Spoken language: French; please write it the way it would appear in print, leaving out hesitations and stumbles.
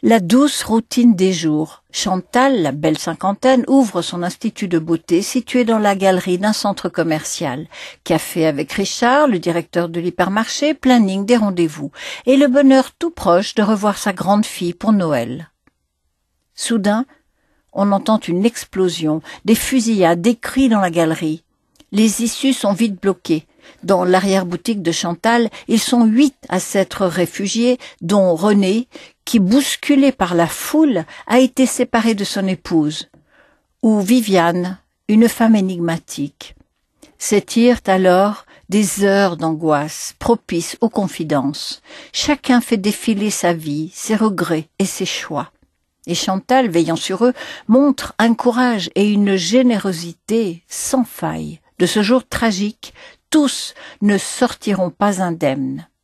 La douce routine des jours. Chantal, la belle cinquantaine, ouvre son institut de beauté situé dans la galerie d'un centre commercial. Café avec Richard, le directeur de l'hypermarché, planning des rendez-vous. Et le bonheur tout proche de revoir sa grande fille pour Noël. Soudain, on entend une explosion, des fusillades, des cris dans la galerie. Les issues sont vite bloquées. Dans l'arrière-boutique de Chantal, ils sont 8 à s'être réfugiés, dont René, qui, bousculé par la foule, a été séparé de son épouse, ou Viviane, une femme énigmatique. S'étirent alors des heures d'angoisse, propices aux confidences. Chacun fait défiler sa vie, ses regrets et ses choix. Et Chantal, veillant sur eux, montre un courage et une générosité sans faille. De ce jour tragique, tous ne sortiront pas indemnes.